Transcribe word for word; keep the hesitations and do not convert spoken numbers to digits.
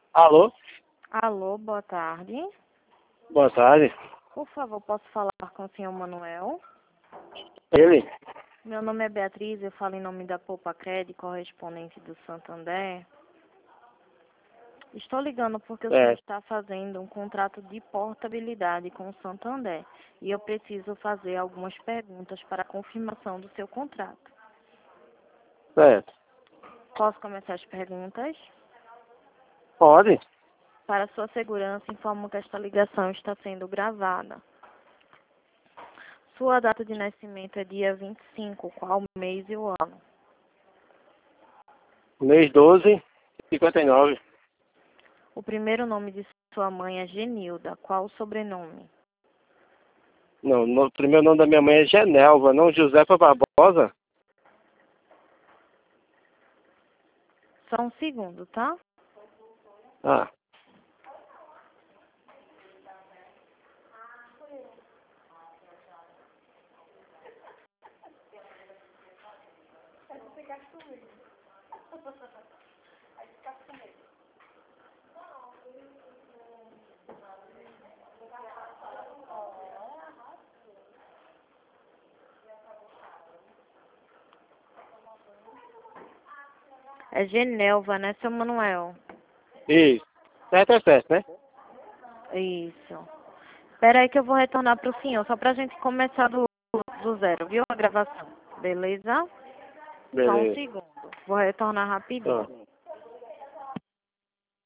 Alô? Alô, boa tarde. Boa tarde. Por favor, posso falar com o senhor Manuel? Ele? Meu nome é Beatriz, eu falo em nome da Poupa Cred, correspondente do Santander. Estou ligando porque o senhor É, está fazendo um contrato de portabilidade com o Santander e eu preciso fazer algumas perguntas para a confirmação do seu contrato. certo. Posso começar as perguntas? Pode? Para sua segurança, informo que esta ligação está sendo gravada. Sua data de nascimento é dia vinte e cinco, qual o mês e o ano? Mês doze, cinquenta e nove. O primeiro nome de sua mãe é Genilda, qual o sobrenome? Não, no, o primeiro nome da minha mãe é Genelva, não Josefa Barbosa? Só um segundo, tá? Ah, É Genelva, né, seu Manuel? isso. Certo é certo, né? Isso. Espera aí que eu vou retornar para o senhor, só para a gente começar do, do zero, viu? A gravação. Beleza? Só um Beleza. segundo. Vou retornar rapidinho. Ah.